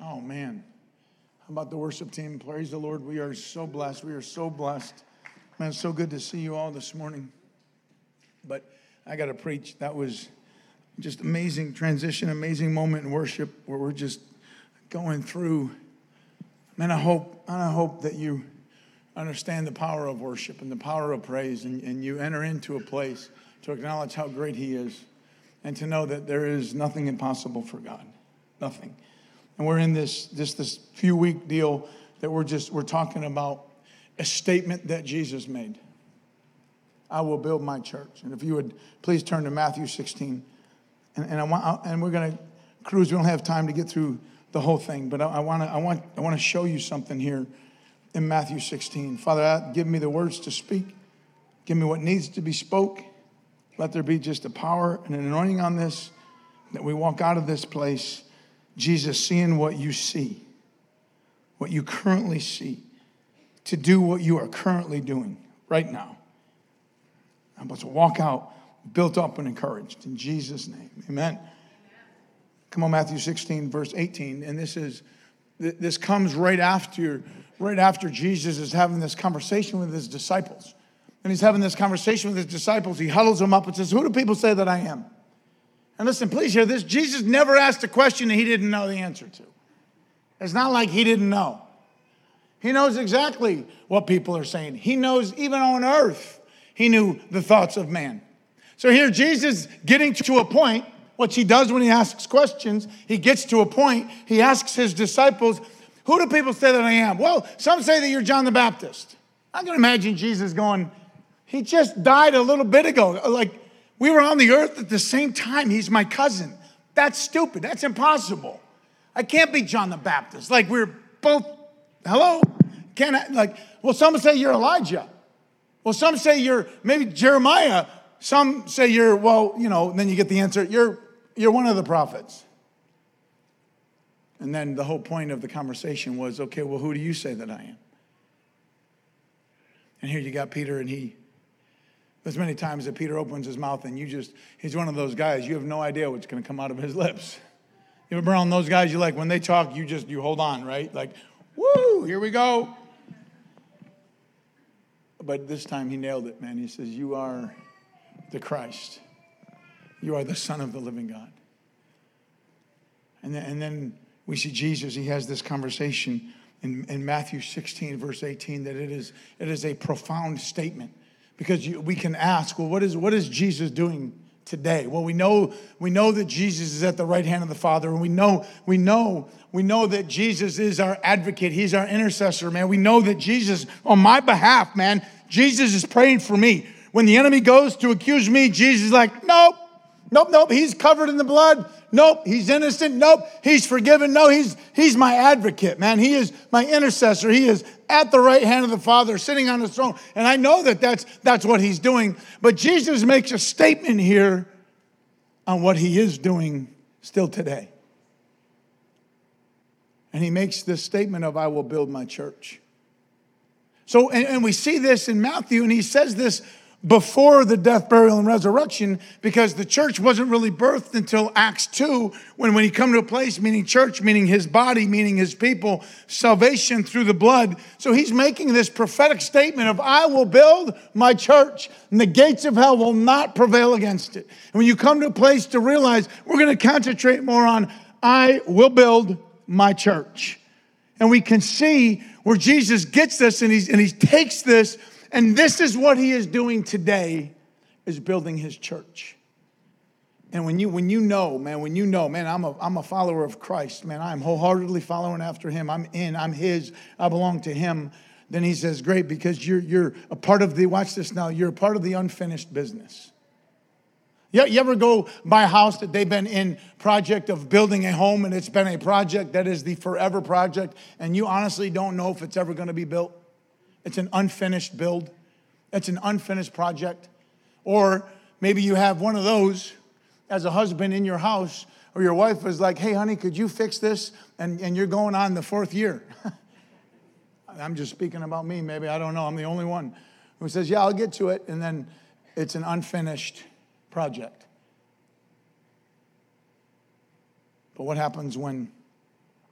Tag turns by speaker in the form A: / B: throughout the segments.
A: Oh, man. How about the worship team? Praise the Lord. We are so blessed. We are so blessed. Man, it's so good to see you all this morning. But I got to preach. That was just amazing transition, amazing moment in worship where we're just going through. Man, I hope that you understand the power of worship and the power of praise, and you enter into a place to acknowledge how great He is and to know that there is nothing impossible for God. Nothing. And we're in this few week deal that we're talking about a statement that Jesus made. I will build my church. And if you would please turn to Matthew 16. And we're going to cruise. We don't have time to get through the whole thing, but I want to show you something here in Matthew 16. Father, give me the words to speak. Give me what needs to be spoke. Let there be just a power and an anointing on this, that we walk out of this place, Jesus, seeing what you see, what you currently see, to do what you are currently doing right now. I'm about to walk out built up and encouraged in Jesus' name. Amen. Come on, Matthew 16, verse 18. And this comes right after Jesus is having this conversation with his disciples. And he's having this conversation with his disciples. He huddles them up and says, "Who do people say that I am?" And listen, please hear this. Jesus never asked a question that he didn't know the answer to. It's not like he didn't know. He knows exactly what people are saying. He knows even on earth, he knew the thoughts of man. So here Jesus getting to a point, which he does when he asks questions, he gets to a point, he asks his disciples, "Who do people say that I am?" "Well, some say that you're John the Baptist." I can imagine Jesus going, "He just died a little bit ago. Like, we were on the earth at the same time. He's my cousin." That's stupid. That's impossible. I can't be John the Baptist. Like, we're both, hello? Well, some say you're Elijah. Well, some say you're maybe Jeremiah. Some say you're, then you get the answer. You're one of the prophets. And then the whole point of the conversation was, okay, well, who do you say that I am? And here you got Peter, and there's many times that Peter opens his mouth and he's one of those guys, you have no idea what's going to come out of his lips. You ever been around those guys, when they talk, you hold on, right? Like, woo, here we go. But this time he nailed it, man. He says, "You are the Christ. You are the Son of the living God." And then we see Jesus, he has this conversation in Matthew 16, verse 18, that it is a profound statement. Because we can ask, well, what is Jesus doing today? Well, we know that Jesus is at the right hand of the Father, and we know that Jesus is our advocate. He's our intercessor, man. We know that Jesus, on my behalf, man, Jesus is praying for me. When the enemy goes to accuse me, Jesus is like, nope, he's covered in the blood. Nope, he's innocent. Nope, he's forgiven. No, he's my advocate, man. He is my intercessor. He is at the right hand of the Father, sitting on his throne. And I know that that's what he's doing. But Jesus makes a statement here on what he is doing still today. And he makes this statement of, "I will build my church." So, and we see this in Matthew, and he says this before the death, burial, and resurrection, because the church wasn't really birthed until Acts 2, when he come to a place, meaning church, meaning his body, meaning his people, salvation through the blood. So he's making this prophetic statement of, "I will build my church, and the gates of hell will not prevail against it." And when you come to a place to realize, we're going to concentrate more on, "I will build my church." And we can see where Jesus gets this, and he takes this. And this is what he is doing today, is building his church. And when you know, man, I'm a follower of Christ, man, I'm wholeheartedly following after him. I'm his, I belong to him. Then he says, great, because you're a part of watch this now, you're a part of the unfinished business. You ever go by a house that they've been in project of building a home, and it's been a project that is the forever project, and you honestly don't know if it's ever going to be built? It's an unfinished build. It's an unfinished project. Or maybe you have one of those as a husband in your house, or your wife is like, "Hey, honey, could you fix this?" And you're going on the 4th year. I'm just speaking about me, maybe. I don't know. I'm the only one who says, "Yeah, I'll get to it." And then it's an unfinished project. But what happens when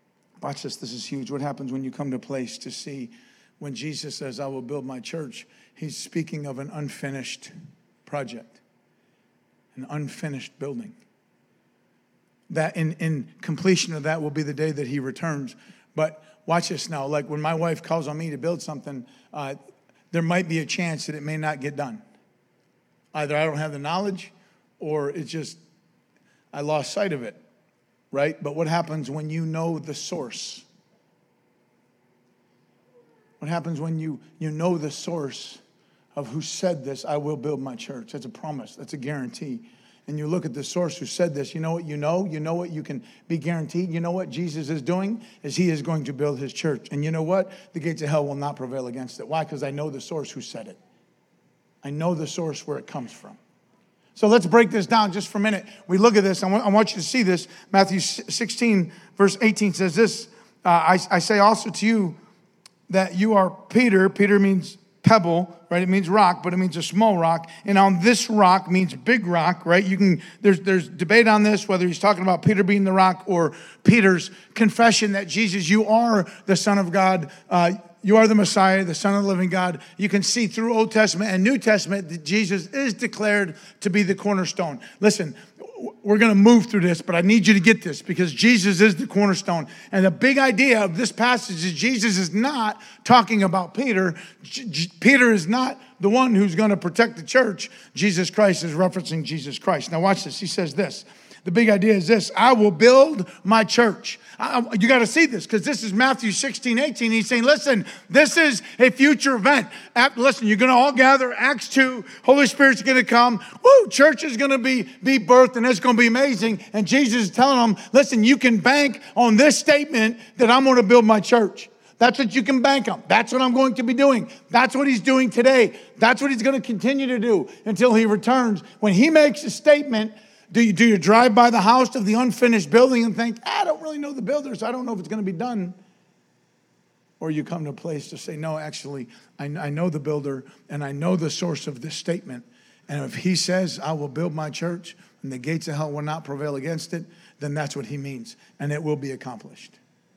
A: Watch this. This is huge. What happens when you come to a place to see when Jesus says, I will build my church, he's speaking of an unfinished project, an unfinished building. That in completion of that will be the day that he returns. But watch this now. Like when my wife calls on me to build something, there might be a chance that it may not get done. Either I don't have the knowledge or it's just I lost sight of it, right? But what happens when you know the source? What happens when you know the source of who said this, I will build my church? That's a promise. That's a guarantee. And you look at the source who said this, you know what you can be guaranteed. You know what Jesus is doing is he is going to build his church. And you know what? The gates of hell will not prevail against it. Why? Because I know the source who said it. I know the source where it comes from. So let's break this down just for a minute. We look at this. I want you to see this. Matthew 16, verse 18 says this, I say also to you that you are Peter. Peter means pebble, right? It means rock, but it means a small rock. And on this rock means big rock, right? There's debate on this, whether he's talking about Peter being the rock or Peter's confession that Jesus, you are the Son of God. You are the Messiah, the Son of the living God. You can see through Old Testament and New Testament that Jesus is declared to be the cornerstone. Listen, we're going to move through this, but I need you to get this because Jesus is the cornerstone. And the big idea of this passage is Jesus is not talking about Peter. Peter is not the one who's going to protect the church. Jesus Christ is referencing Jesus Christ. Now watch this. He says this. The big idea is this: I will build my church. You got to see this because this is Matthew 16, 18. He's saying, listen, this is a future event. Listen, you're going to all gather. Acts 2, Holy Spirit's going to come. Woo, church is going to be birthed and it's going to be amazing. And Jesus is telling them, listen, you can bank on this statement that I'm going to build my church. That's what you can bank on. That's what I'm going to be doing. That's what he's doing today. That's what he's going to continue to do until he returns. When he makes a statement, do you drive by the house of the unfinished building and think, I don't really know the builders. I don't know if it's going to be done. Or you come to a place to say, no, actually, I know the builder and I know the source of this statement. And if he says, I will build my church and the gates of hell will not prevail against it, then that's what he means. And it will be accomplished.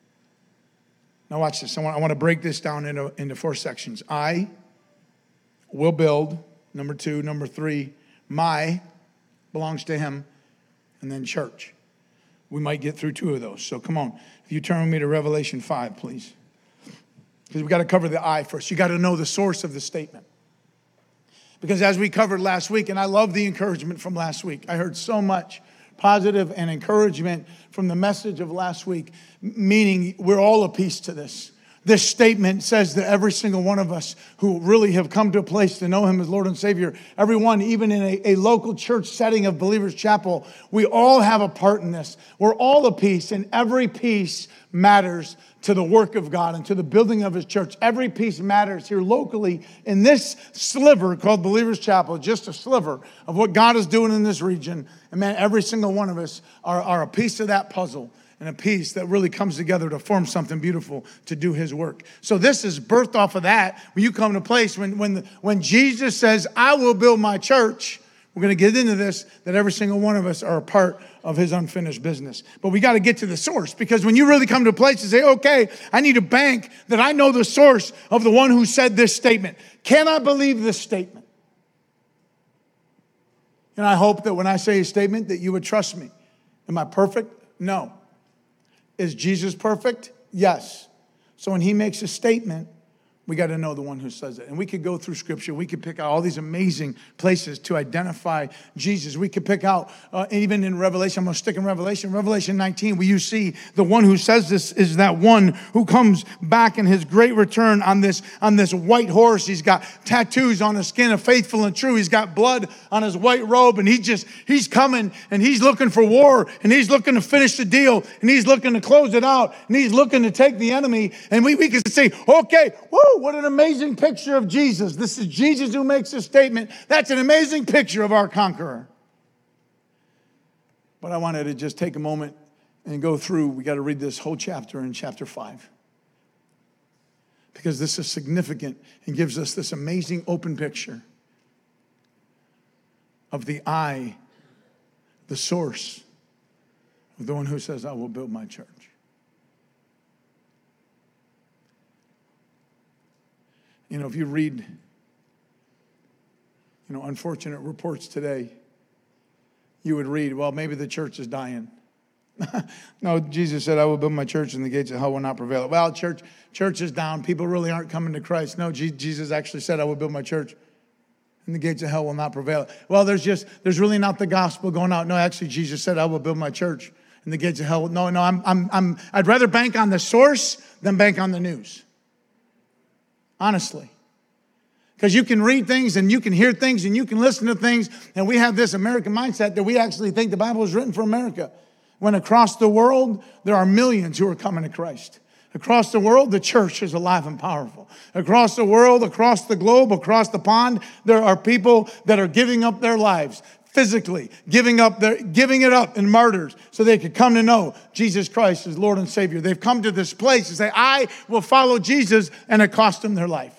A: Now watch this. I want to break this down into 4 sections. I will build, number 2. Number 3, my belongs to him, and then church. We might get through 2 of those. So come on. If you turn with me to Revelation 5, please. Because we've got to cover the I first. You got to know the source of the statement. Because as we covered last week, and I love the encouragement from last week. I heard so much positive and encouragement from the message of last week, meaning we're all a piece to this. This statement says that every single one of us who really have come to a place to know him as Lord and Savior, everyone, even in a local church setting of Believers Chapel, we all have a part in this. We're all a piece, and every piece matters to the work of God and to the building of his church. Every piece matters here locally in this sliver called Believers Chapel, just a sliver of what God is doing in this region. And man, every single one of us are a piece of that puzzle. And a piece that really comes together to form something beautiful to do his work. So this is birthed off of that. When you come to a place when Jesus says, I will build my church, we're going to get into this, that every single one of us are a part of his unfinished business. But we got to get to the source, because when you really come to a place and say, okay, I need a bank that I know the source of the one who said this statement. Can I believe this statement? And I hope that when I say a statement that you would trust me. Am I perfect? No. Is Jesus perfect? Yes. So when he makes a statement, we got to know the one who says it. And we could go through Scripture. We could pick out all these amazing places to identify Jesus. We could pick out, even in Revelation, I'm going to stick in Revelation. Revelation 19, where you see the one who says this is that one who comes back in his great return on this white horse. He's got tattoos on his skin of faithful and true. He's got blood on his white robe. And he's coming and he's looking for war. And he's looking to finish the deal. And he's looking to close it out. And he's looking to take the enemy. And we can say, okay, woo! What an amazing picture of Jesus. This is Jesus who makes this statement. That's an amazing picture of our conqueror. But I wanted to just take a moment and go through. We got to read this whole chapter in chapter 5. Because this is significant and gives us this amazing open picture of the I, the source of the one who says, I will build my church. You know, if you read, unfortunate reports today, you would read, well, maybe the church is dying. No, Jesus said, I will build my church and the gates of hell will not prevail. Well, church is down. People really aren't coming to Christ. No, Jesus actually said, I will build my church and the gates of hell will not prevail. Well, there's really not the gospel going out. No, actually, Jesus said, I will build my church and the gates of hell. No, I'd rather bank on the source than bank on the news. Honestly. Because you can read things and you can hear things and you can listen to things, and we have this American mindset that we actually think the Bible is written for America. When across the world, there are millions who are coming to Christ. Across the world, the church is alive and powerful. Across the world, across the globe, across the pond, there are people that are giving up their lives physically, giving it up in martyrs so they could come to know Jesus Christ as Lord and Savior. They've come to this place and say, I will follow Jesus, and it cost them their life.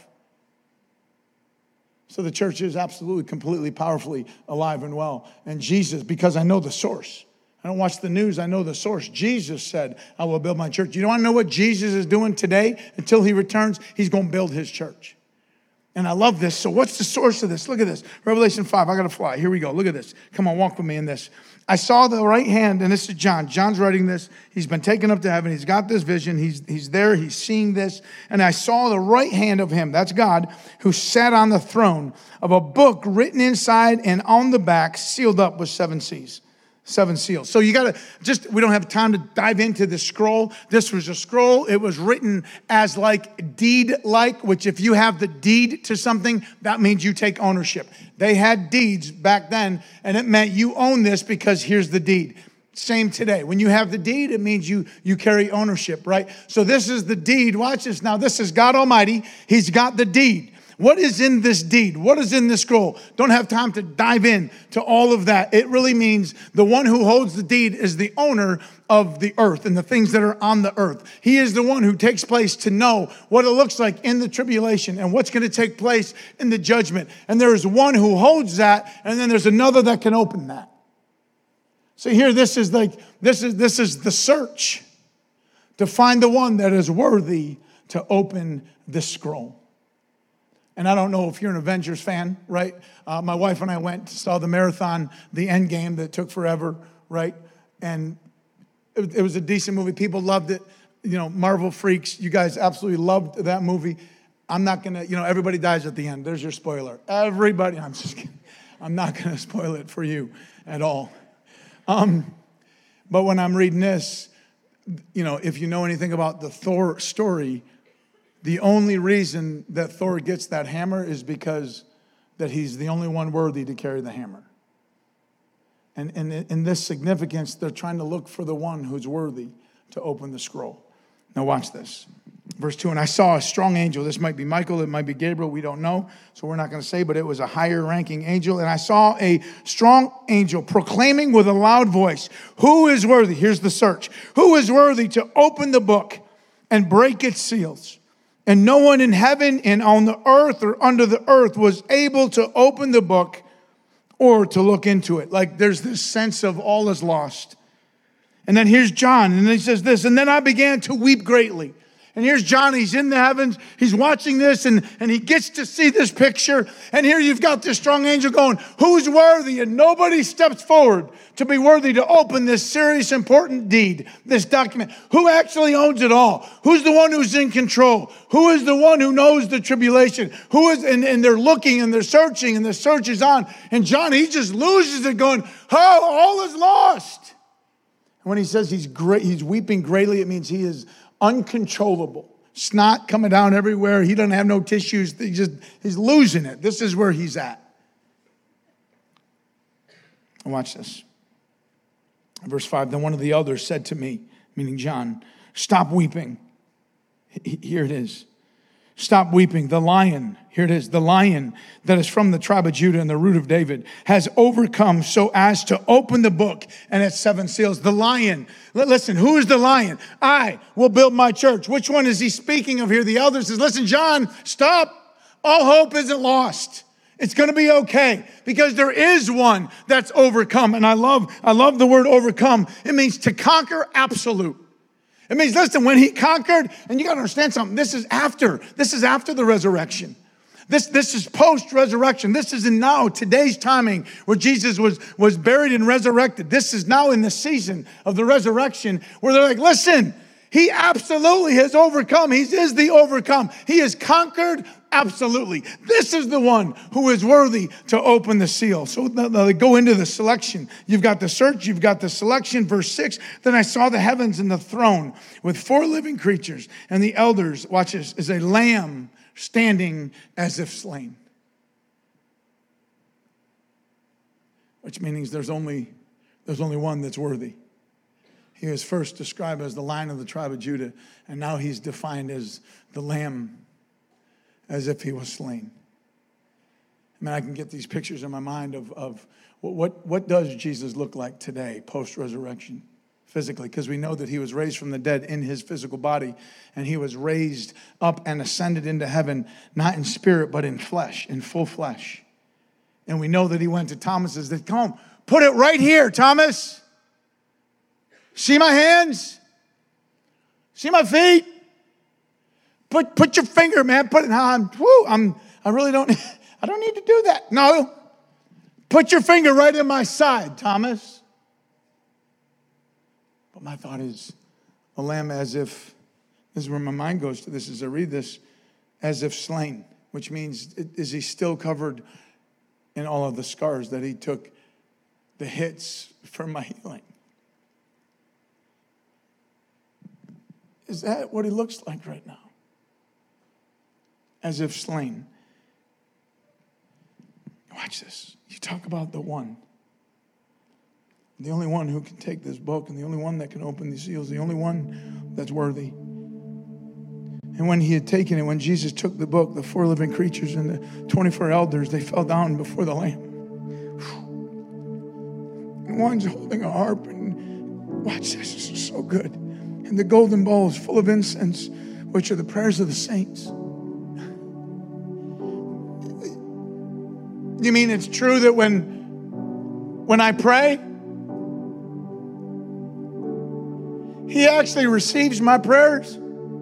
A: So the church is absolutely, completely, powerfully alive and well. And Jesus, because I know the source. I don't watch the news. I know the source. Jesus said, I will build my church. You don't want to know what Jesus is doing today until he returns? He's going to build his church. And I love this. So what's the source of this? Look at this. Revelation 5. I got to fly. Here we go. Look at this. Come on, walk with me in this. I saw the right hand, and this is John. John's writing this. He's been taken up to heaven. He's got this vision. He's there. He's seeing this. And I saw the right hand of him, that's God, who sat on the throne, of a book written inside and on the back, sealed up with 7 seals. 7 seals. So you got to we don't have time to dive into the scroll. This was a scroll. It was written as like deed-like, which if you have the deed to something, that means you take ownership. They had deeds back then, and it meant you own this because here's the deed. Same today. When you have the deed, it means you carry ownership, right? So this is the deed. Watch this now. This is God Almighty. He's got the deed. What is in this deed? What is in this scroll? Don't have time to dive in to all of that. It really means the one who holds the deed is the owner of the earth and the things that are on the earth. He is the one who takes place to know what it looks like in the tribulation and what's going to take place in the judgment. And there is one who holds that, and then there's another that can open that. So here, this is the search to find the one that is worthy to open this scroll. And I don't know if you're an Avengers fan, right? My wife and I went, saw the marathon, the end game that took forever, right? And it was a decent movie. People loved it. Marvel freaks, you guys absolutely loved that movie. I'm not going to, everybody dies at the end. There's your spoiler. Everybody, I'm just kidding. I'm not going to spoil it for you at all. But when I'm reading this, if you know anything about the Thor story, the only reason that Thor gets that hammer is because that he's the only one worthy to carry the hammer. And in this significance, they're trying to look for the one who's worthy to open the scroll. Now watch this. Verse 2, and I saw a strong angel. This might be Michael, it might be Gabriel, we don't know. So we're not going to say, but it was a higher ranking angel. And I saw a strong angel proclaiming with a loud voice, who is worthy? Here's the search. Who is worthy to open the book and break its seals? And no one in heaven and on the earth or under the earth was able to open the book or to look into it. Like there's this sense of all is lost. And then here's John, and he says this, and then I began to weep greatly. And here's John, he's in the heavens, he's watching this, and he gets to see this picture. And here you've got this strong angel going, who's worthy? And nobody steps forward to be worthy to open this serious, important deed, this document. Who actually owns it all? Who's the one who's in control? Who is the one who knows the tribulation? Who is, and they're looking and they're searching and the search is on. And John, he just loses it going, oh, all is lost. And when he says he's weeping greatly, it means he is uncontrollable. Snot coming down everywhere. He doesn't have no tissues. He's losing it. This is where he's at. And watch this. Verse 5, then one of the elders said to me, meaning John, stop weeping. Here it is. Stop weeping. The lion, here it is, the lion that is from the tribe of Judah and the root of David has overcome so as to open the book and its 7 seals. The lion, listen, who is the lion? I will build my church. Which one is he speaking of here? The elder says, listen, John, stop. All hope isn't lost. It's going to be okay because there is one that's overcome. And I love the word overcome. It means to conquer absolute. It means, listen, when he conquered, and you got to understand something, this is after the resurrection. This is post-resurrection. This is in now, today's timing, where Jesus was buried and resurrected. This is now in the season of the resurrection, where they're like, listen, he absolutely has overcome. He is the overcome. He has conquered absolutely. This is the one who is worthy to open the seal. So they go into the selection. You've got the search, you've got the selection. Verse 6, then I saw the heavens and the throne with 4 living creatures, and the elders, watch this, is a lamb standing as if slain. Which means there's only one that's worthy. He was first described as the Lion of the tribe of Judah, and now he's defined as the Lamb, as if he was slain. I mean, I can get these pictures in my mind of what does Jesus look like today, post-resurrection, physically? Because we know that he was raised from the dead in his physical body, and he was raised up and ascended into heaven, not in spirit, but in flesh, in full flesh. And we know that he went to Thomas and said, come on, put it right here, Thomas. See my hands? See my feet? Put your finger, man. Put it. I really don't. I don't need to do that. No. Put your finger right in my side, Thomas. But my thought is, a lamb as if, this is where my mind goes to this as I read this, as if slain, which means, is he still covered in all of the scars that he took, the hits for my healing? Is that what he looks like right now? As if slain. Watch this. You talk about the one. The only one who can take this book, and the only one that can open these seals, the only one that's worthy. And when he had taken it, when Jesus took the book, the 4 living creatures and the 24 elders, they fell down before the Lamb. And one's holding a harp, and watch this, this is so good. And the golden bowls full of incense, which are the prayers of the saints. You mean it's true that when I pray, he actually receives my prayers?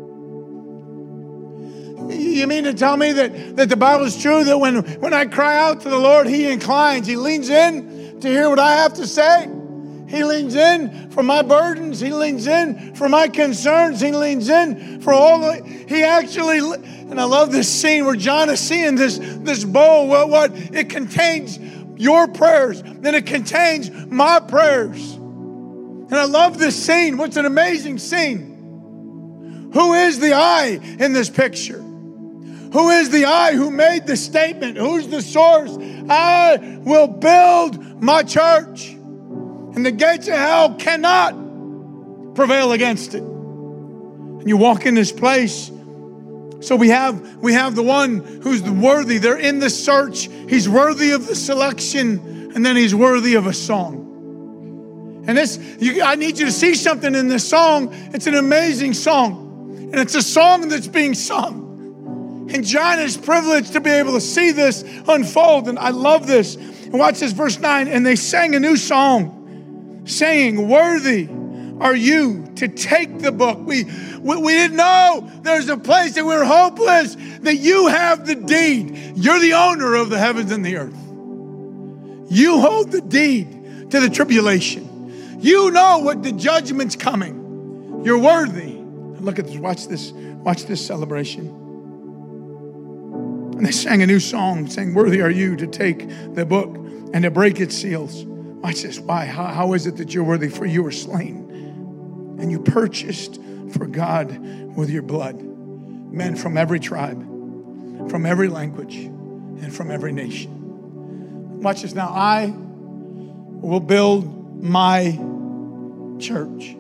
A: You mean to tell me that the Bible is true, that when I cry out to the Lord, he inclines, he leans in to hear what I have to say? He leans in for my burdens. He leans in for my concerns. He leans in for he actually, and I love this scene where John is seeing this bowl. What it contains your prayers, then it contains my prayers. And I love this scene. What's an amazing scene. Who is the I in this picture? Who is the I who made the statement? Who's the source? I will build my church, and the gates of hell cannot prevail against it. And you walk in this place. So we have the one who's worthy. They're in the search. He's worthy of the selection, and then he's worthy of a song. And I need you to see something in this song. It's an amazing song, and it's a song that's being sung. And John is privileged to be able to see this unfold, and I love this. And watch this, verse 9. And they sang a new song, saying, worthy are you to take the book. We didn't know there's a place that we're hopeless, that you have the deed. You're the owner of the heavens and the earth. You hold the deed to the tribulation. You know what the judgment's coming. You're worthy. Look at this. Watch this celebration. And they sang a new song, saying, worthy are you to take the book and to break its seals. Watch this. Why? How is it that you're worthy? For you were slain, and you purchased for God with your blood men from every tribe, from every language, and from every nation. Watch this now. I will build my church.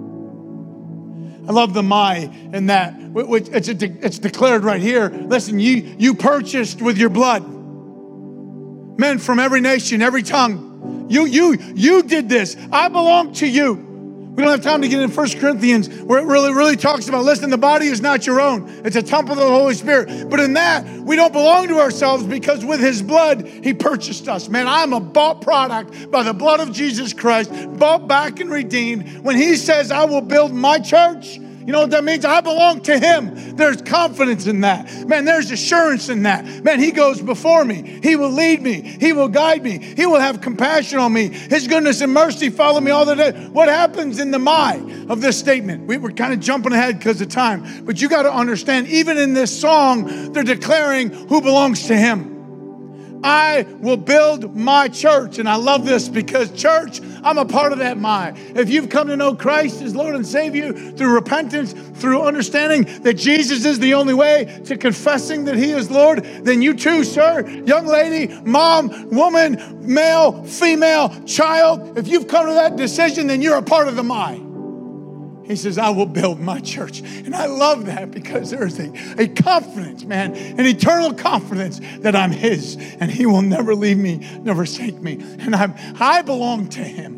A: I love the my in that. It's declared right here. Listen, you purchased with your blood men from every nation, every tongue. You did this. I belong to you. We don't have time to get into 1 Corinthians where it really talks about, listen, the body is not your own. It's a temple of the Holy Spirit. But in that, we don't belong to ourselves, because with his blood, he purchased us. Man, I'm a bought product by the blood of Jesus Christ, bought back and redeemed. When he says, I will build my church, You know what that means? I belong to him. There's confidence in that. Man, there's assurance in that. Man, he goes before me. He will lead me. He will guide me. He will have compassion on me. His goodness and mercy follow me all the day. What happens in the "my" of this statement? We were kind of jumping ahead because of time. But you got to understand, even in this song, they're declaring who belongs to him. I will build my church. And I love this because, church, I'm a part of that "my." If you've come to know Christ as Lord and Savior through repentance, through understanding that Jesus is the only way, to confessing that he is Lord, then you too, sir, young lady, mom, woman, male, female, child, if you've come to that decision, then you're a part of the "my." He says, I will build my church. And I love that because there's a confidence, man, an eternal confidence that I'm his and he will never leave me, never forsake me. And I belong to him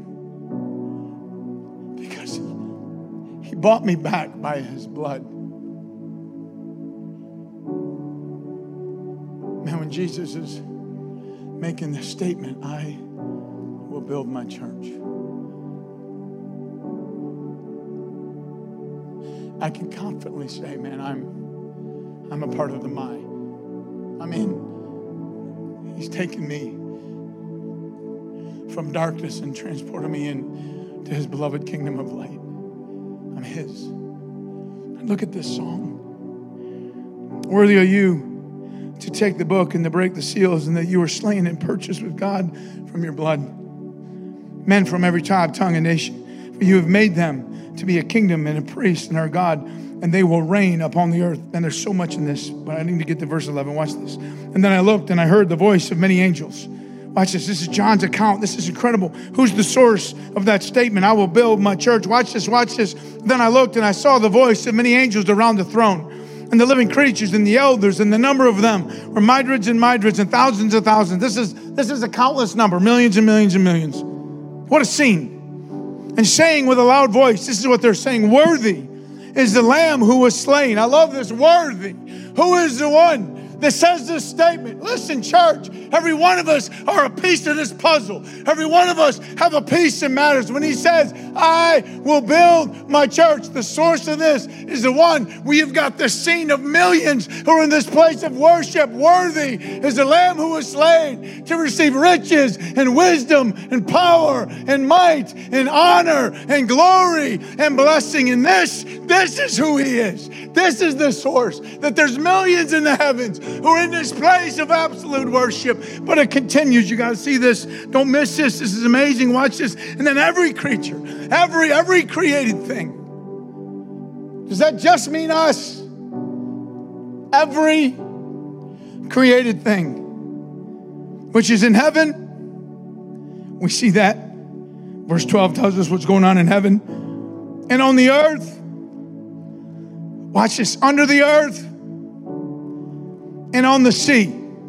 A: because he bought me back by his blood. Man, when Jesus is making this statement, I will build my church, I can confidently say, man, I'm a part of the "my." I'm in. He's taken me from darkness and transported me into his beloved kingdom of light. I'm his. And look at this song. Worthy are you to take the book and to break the seals, and that you were slain and purchased with God from your blood men from every tribe, tongue, and nation. For you have made them to be a kingdom and a priest and our God, and they will reign upon the earth. And there's so much in this, but I need to get to verse 11. Watch this. And then I looked and I heard the voice of many angels. Watch this. This is John's account. This is incredible. Who's the source of that statement? I will build my church. Watch this. Watch this. Then I looked and I saw the voice of many angels around the throne, and the living creatures and the elders, and the number of them were myriads and myriads and thousands of thousands. This is a countless number, millions and millions and millions. What a scene. And saying with a loud voice, this is what they're saying, worthy is the Lamb who was slain. I love this, worthy. Who is the one that says this statement? Listen, church, every one of us are a piece of this puzzle. Every one of us have a piece that matters. When he says, I will build my church, the source of this is the one where you've got the scene of millions who are in this place of worship. Worthy is the Lamb who was slain to receive riches and wisdom and power and might and honor and glory and blessing. And this is who he is. This is the source, that there's millions in the heavens who are in this place of absolute worship. But it continues. You got to see this. Don't miss this. This is amazing. Watch this. And then every creature, every created thing. Does that just mean us? Every created thing, which is in heaven. We see that. Verse 12 tells us what's going on in heaven. And on the earth. Watch this. Under the earth. And on the sea.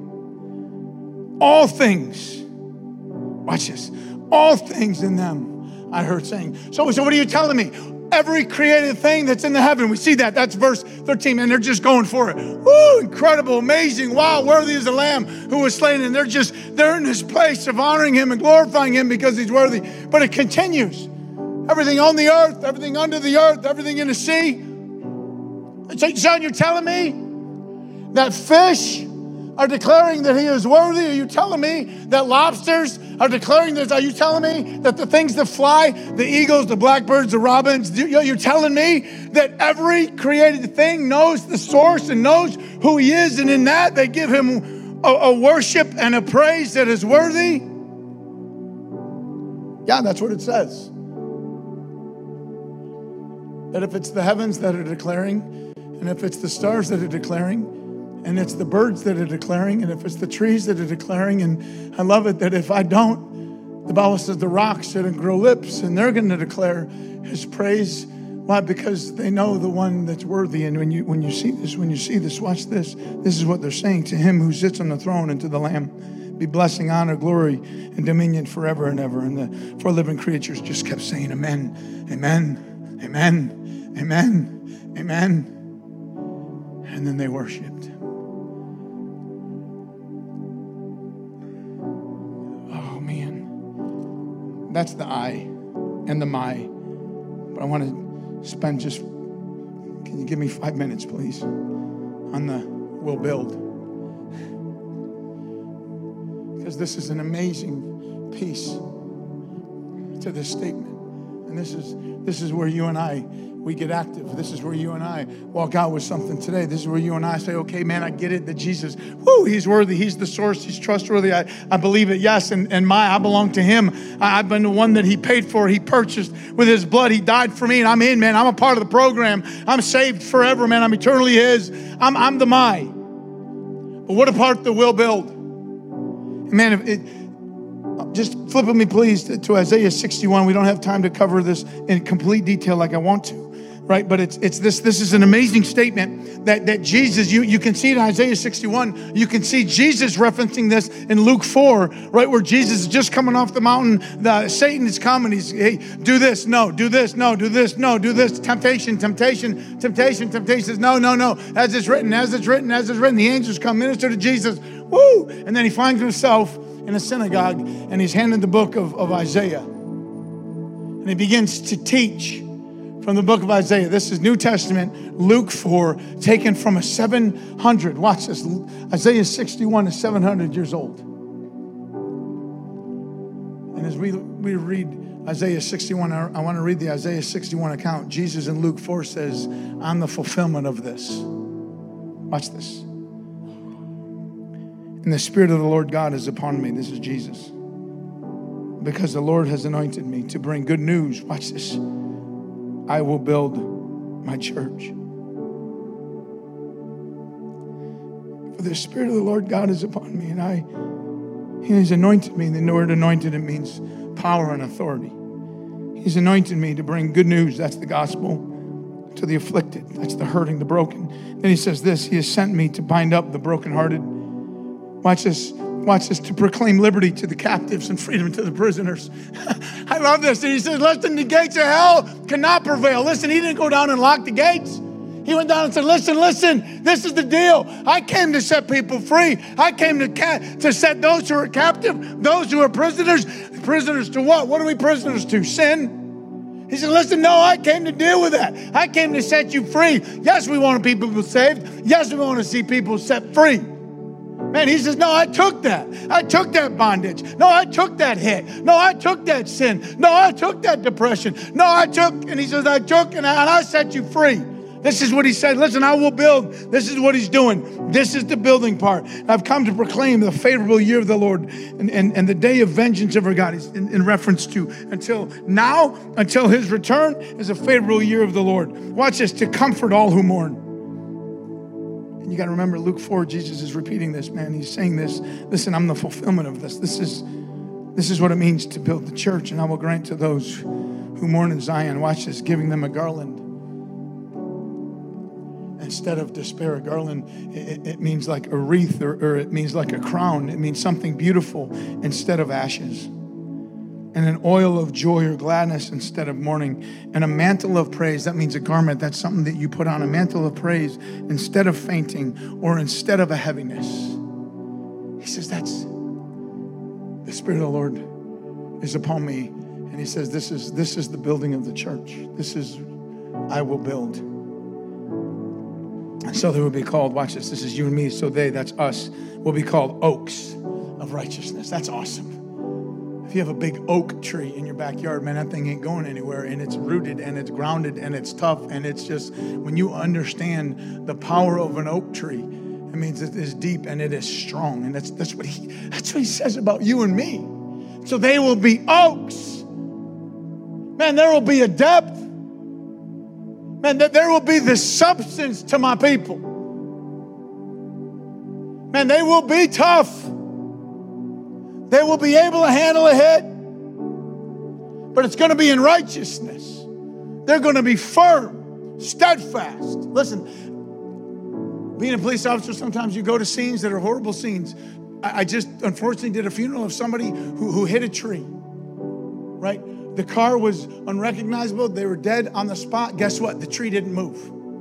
A: All things. Watch this. All things in them I heard saying. So what are you telling me? Every created thing that's in the heaven. We see that. That's verse 13. And they're just going for it. Woo, incredible, amazing. Wow, worthy is the Lamb who was slain. And they're in this place of honoring him and glorifying him because he's worthy. But it continues. Everything on the earth, everything under the earth, everything in the sea. So, John, you're telling me that fish are declaring that he is worthy? Are you telling me that lobsters are declaring this? Are you telling me that the things that fly, the eagles, the blackbirds, the robins, you're telling me that every created thing knows the source and knows who he is, and in that they give him a worship and a praise that is worthy? Yeah, that's what it says. That if it's the heavens that are declaring, and if it's the stars that are declaring, and it's the birds that are declaring, and if it's the trees that are declaring, and I love it that if I don't, the Bible says the rocks shouldn't grow lips, and they're going to declare his praise. Why? Because they know the one that's worthy. And when you see this, watch this. This is what they're saying: to him who sits on the throne and to the Lamb be blessing, honor, glory, and dominion forever and ever. And the four living creatures just kept saying, amen, amen, amen, amen, amen. And then they worshiped. Oh, man. That's the I and the my. But I want to spend just you give me 5 minutes, please, on the we'll build? Because this is an amazing piece to this statement. And this is where you and I, we get active. This is where you and I walk out with something today. This is where you and I say, okay, man, I get it that Jesus, he's worthy. He's the source. He's trustworthy. I believe it. Yes. And I belong to him. I've been the one that he paid for. He purchased with his blood. He died for me. And I'm in, man. I'm a part of the program. I'm saved forever, man. I'm eternally his. I'm the my. But what about the will build? Man, just flip with me, please, to Isaiah 61. We don't have time to cover this in complete detail like I want to, right? But it's this is an amazing statement that Jesus, you can see it in Isaiah 61. You can see Jesus referencing this in Luke 4, right, where Jesus is just coming off the mountain. Satan is coming. He's, hey, do this, no, do this, no, do this, no, do this. Temptation. Says, no. As it's written. The angels come minister to Jesus. Woo! And then he finds himself in a synagogue, and he's handed the book of Isaiah. And he begins to teach from the book of Isaiah. This is New Testament, Luke 4, taken from a 700. Watch this. Isaiah 61 is 700 years old. And as we read Isaiah 61, I want to read the Isaiah 61 account. Jesus in Luke 4 says, I'm the fulfillment of this. Watch this. And the Spirit of the Lord God is upon me. This is Jesus. Because the Lord has anointed me to bring good news. Watch this. I will build my church. For the Spirit of the Lord God is upon me, and He has anointed me. The word anointed, it means power and authority. He's anointed me to bring good news. That's the gospel. To the afflicted. That's the hurting, the broken. Then He says this. He has sent me to bind up the brokenhearted. Watch this, to proclaim liberty to the captives and freedom to the prisoners. I love this. And he says, listen, the gates of hell cannot prevail. Listen, he didn't go down and lock the gates. He went down and said, listen, this is the deal. I came to set people free. I came to set those who are captive, those who are prisoners. Prisoners to what? What are we prisoners to? Sin? He said, listen, no, I came to deal with that. I came to set you free. Yes, we want to see people saved. Yes, we want to see people set free. Man, he says, no, I took that. I took that bondage. No, I took that hit. No, I took that sin. No, I took that depression. No, and he says, I took and I set you free. This is what he said. Listen, I will build. This is what he's doing. This is the building part. I've come to proclaim the favorable year of the Lord and the day of vengeance of our God. He's in reference to until his return is a favorable year of the Lord. Watch this, to comfort all who mourn. And you got to remember Luke 4, Jesus is repeating this, man. He's saying this. Listen, I'm the fulfillment of this. This is what it means to build the church. And I will grant to those who mourn in Zion, watch this, giving them a garland. Instead of despair, a garland, it means like a wreath or it means like a crown. It means something beautiful instead of ashes. And an oil of joy or gladness instead of mourning. And a mantle of praise, that means a garment. That's something that you put on, a mantle of praise instead of fainting or instead of a heaviness. He says, that's the Spirit of the Lord is upon me. And he says, this is the building of the church. This is, I will build. And so they will be called, watch this is you and me, so that's us, will be called oaks of righteousness. That's awesome. If you have a big oak tree in your backyard, man, that thing ain't going anywhere, and it's rooted and it's grounded and it's tough, and it's just, when you understand the power of an oak tree, it means it is deep and it is strong, and that's what he says about you and me. So they will be oaks. Man, there will be a depth. Man, there will be the substance to my people. Man, they will be tough. They will be able to handle a hit, but it's going to be in righteousness. They're going to be firm, steadfast. Listen, being a police officer, sometimes you go to scenes that are horrible scenes. I just unfortunately did a funeral of somebody who hit a tree, right? The car was unrecognizable. They were dead on the spot. Guess what? The tree didn't move.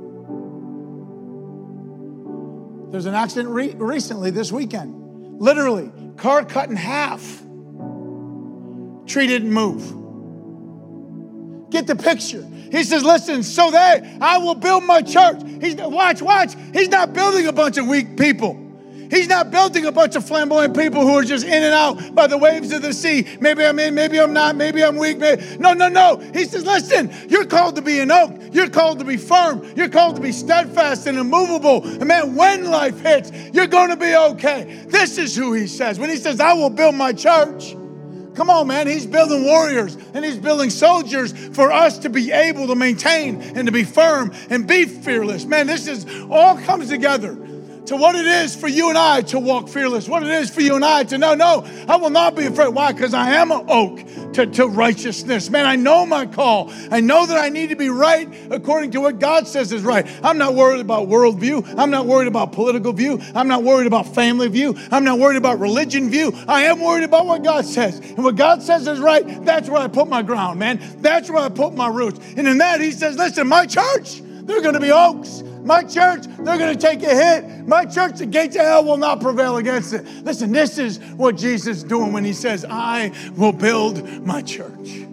A: There's an accident recently this weekend. Literally, car cut in half. Tree didn't move. Get the picture. He says, listen, so that I will build my church. Watch. He's not building a bunch of weak people. He's not building a bunch of flamboyant people who are just in and out by the waves of the sea. Maybe I'm in, maybe I'm not, maybe I'm weak. No. He says, listen, you're called to be an oak. You're called to be firm. You're called to be steadfast and immovable. And man, when life hits, you're going to be okay. This is who he says. When he says, I will build my church. Come on, man. He's building warriors and he's building soldiers for us to be able to maintain and to be firm and be fearless. Man, this is all comes together to what it is for you and I to walk fearless, what it is for you and I to know, no, I will not be afraid. Why? Because I am an oak to righteousness. Man, I know my call. I know that I need to be right according to what God says is right. I'm not worried about worldview. I'm not worried about political view. I'm not worried about family view. I'm not worried about religion view. I am worried about what God says. And what God says is right, that's where I put my ground, man. That's where I put my roots. And in that, he says, listen, my church, they're going to be oaks. My church, they're going to take a hit. My church, the gates of hell will not prevail against it. Listen, this is what Jesus is doing when he says, I will build my church.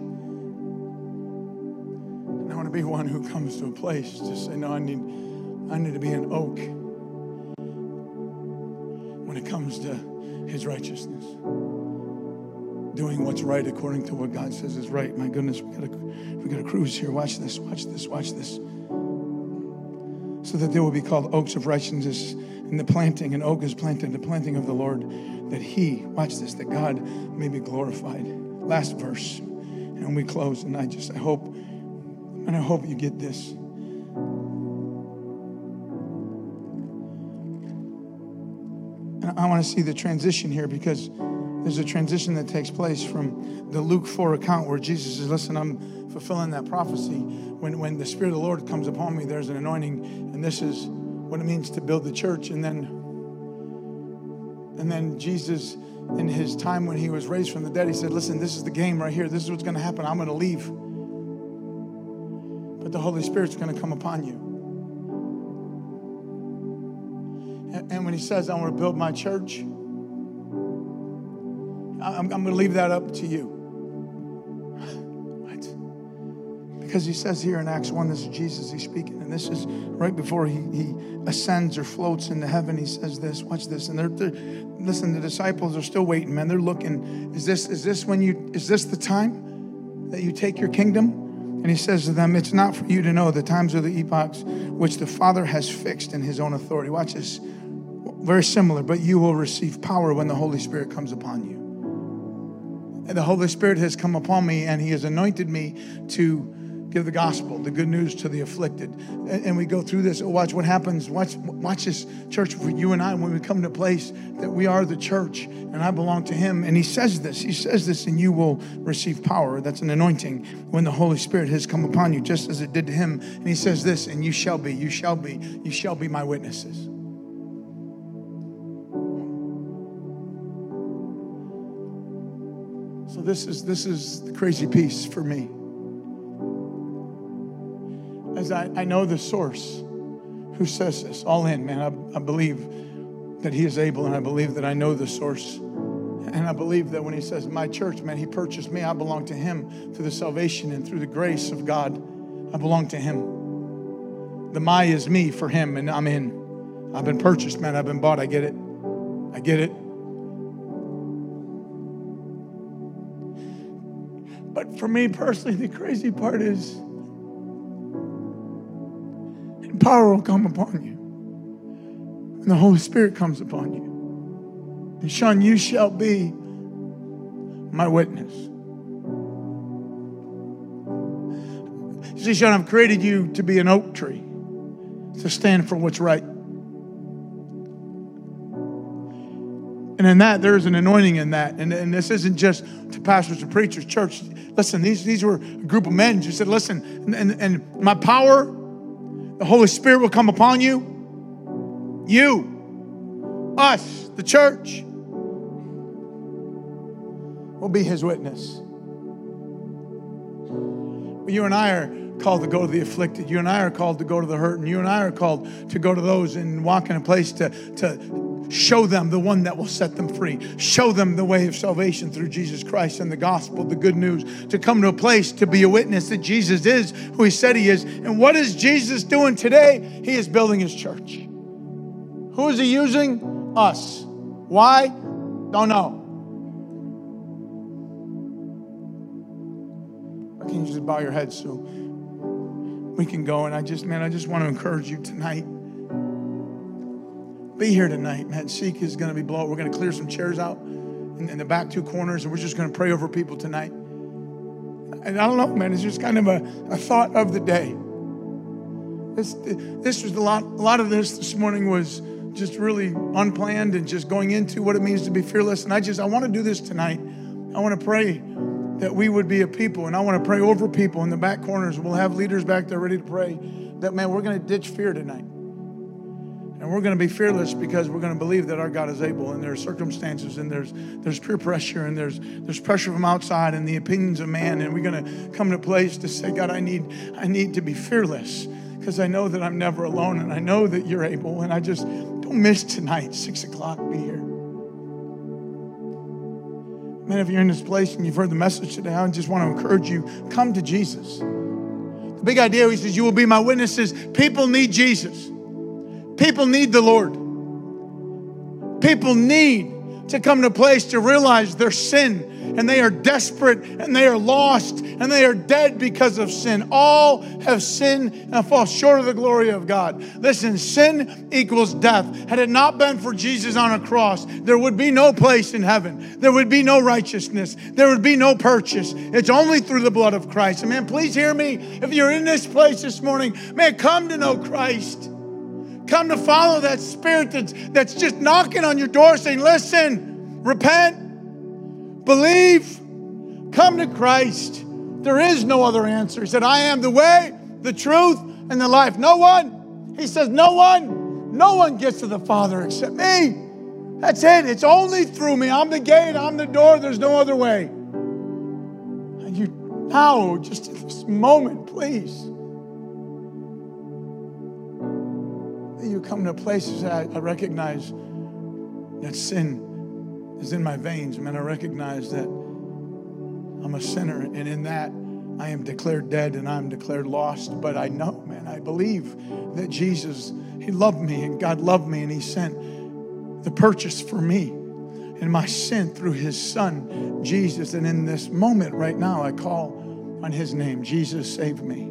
A: And I want to be one who comes to a place to say, no, I need to be an oak when it comes to his righteousness. Doing what's right according to what God says is right. My goodness, we got a cruise here. Watch this. So that they will be called oaks of righteousness, and the planting, an oak is planted, the planting of the Lord, that he, watch this, that God may be glorified. Last verse, and we close, and I hope you get this. And I want to see the transition here, because there's a transition that takes place from the Luke 4 account where Jesus says, listen, I'm fulfilling that prophecy. When the Spirit of the Lord comes upon me, there's an anointing, and this is what it means to build the church. And then Jesus, in his time when he was raised from the dead, he said, listen, this is the game right here. This is what's going to happen. I'm going to leave, but the Holy Spirit's going to come upon you. And when he says, I want to build my church, I'm going to leave that up to you. What? Because he says here in Acts 1, this is Jesus, he's speaking, and this is right before he ascends or floats into heaven. He says this, watch this, and listen, the disciples are still waiting, man. They're looking, is this the time that you take your kingdom? And he says to them, it's not for you to know the times or the epochs which the Father has fixed in his own authority. Watch this. Very similar, but you will receive power when the Holy Spirit comes upon you. And the Holy Spirit has come upon me, and he has anointed me to give the gospel, the good news to the afflicted. And we go through this. Watch what happens. Watch this, church, for you and I, when we come to a place that we are the church and I belong to him. And he says this, and you will receive power. That's an anointing when the Holy Spirit has come upon you, just as it did to him. And he says this, and you shall be my witnesses. So this is the crazy piece for me. As I know the source who says this, all in, man. I believe that he is able, and I believe that I know the source. And I believe that when he says, my church, man, he purchased me. I belong to him through the salvation and through the grace of God. I belong to him. The my is me for him, and I'm in. I've been purchased, man. I've been bought. I get it. But for me personally, the crazy part is power will come upon you. And the Holy Spirit comes upon you. And Sean, you shall be my witness. You see, Sean, I've created you to be an oak tree, to stand for what's right. And in that, there's an anointing in that. And this isn't just to pastors and preachers, church. Listen, these were a group of men who said, listen, and my power, the Holy Spirit will come upon you. You, us, the church, will be his witness. You and I are called to go to the afflicted. You and I are called to go to the hurt. And you and I are called to go to those and walk in a place to Show them the one that will set them free. Show them the way of salvation through Jesus Christ and the gospel, the good news, to come to a place to be a witness that Jesus is who he said he is. And what is Jesus doing today? He is building his church. Who is he using? Us. Why? Don't know. Or can you just bow your head so we can go? And I just want to encourage you tonight. Be here tonight, man. Seek is going to be blown. We're going to clear some chairs out in the back two corners, and we're just going to pray over people tonight. And I don't know, man. It's just kind of a thought of the day. This was a lot of this morning was just really unplanned and just going into what it means to be fearless. And I want to do this tonight. I want to pray that we would be a people, and I want to pray over people in the back corners. We'll have leaders back there ready to pray that, man, we're going to ditch fear tonight. And we're going to be fearless because we're going to believe that our God is able, and there's circumstances, and there's peer pressure, and there's pressure from outside and the opinions of man. And we're going to come to a place to say, God, I need to be fearless because I know that I'm never alone, and I know that you're able. And I just don't miss tonight, 6 o'clock, be here. Man, if you're in this place and you've heard the message today, I just want to encourage you, come to Jesus. The big idea, he says, you will be my witnesses. People need Jesus. People need the Lord. People need to come to a place to realize their sin, and they are desperate, and they are lost, and they are dead because of sin. All have sinned and fall short of the glory of God. Listen, sin equals death. Had it not been for Jesus on a cross, there would be no place in heaven. There would be no righteousness. There would be no purchase. It's only through the blood of Christ. And man, please hear me. If you're in this place this morning, man, come to know Christ. Come to follow that spirit that's just knocking on your door saying, listen, repent, believe, come to Christ. There is no other answer. He said, I am the way, the truth, and the life. No one gets to the Father except me. That's it. It's only through me. I'm the gate. I'm the door. There's no other way. And you now, just in this moment, please, you come to places that I recognize that sin is in my veins. Man, I recognize that I'm a sinner, and in that I am declared dead and I'm declared lost. But I know, man, I believe that Jesus, he loved me, and God loved me, and he sent the purchase for me and my sin through his son, Jesus. And in this moment right now, I call on his name. Jesus, save me.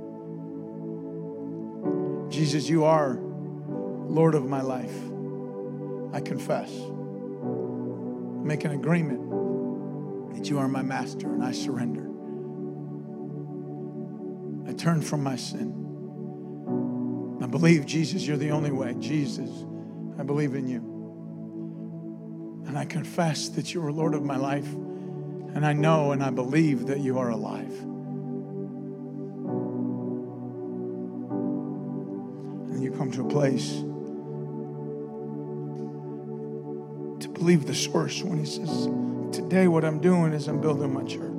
A: Jesus, you are Lord of my life. I confess, make an agreement that you are my master, and I surrender. I turn from my sin. I believe, Jesus, you're the only way. Jesus, I believe in you. And I confess that you are Lord of my life. And I know and I believe that you are alive. And you come to a place to believe the source when he says, today what I'm doing is I'm building my church.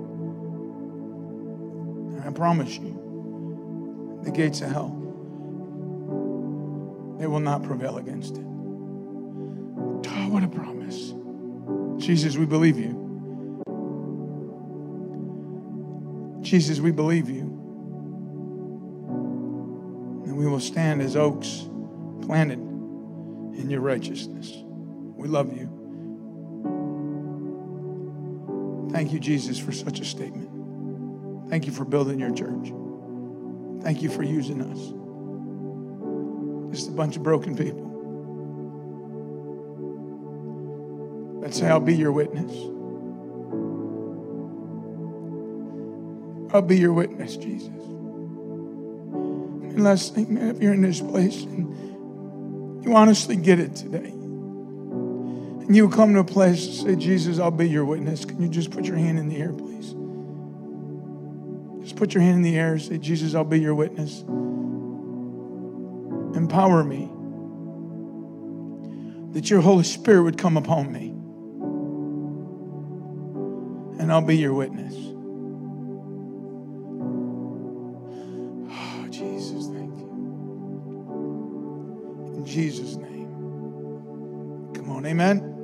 A: And I promise you, the gates of hell, they will not prevail against it. Oh, what a promise. Jesus, we believe you. Jesus, we believe you. And we will stand as oaks planted in your righteousness. We love you. Thank you, Jesus, for such a statement. Thank you for building your church. Thank you for using us. Just a bunch of broken people that say, I'll be your witness. I'll be your witness, Jesus. And last thing, man, if you're in this place and you honestly get it today, and you come to a place to say, Jesus, I'll be your witness. Can you just put your hand in the air, please? Just put your hand in the air and say, Jesus, I'll be your witness. Empower me. That your Holy Spirit would come upon me. And I'll be your witness. Oh, Jesus, thank you. In Jesus' name. Amen.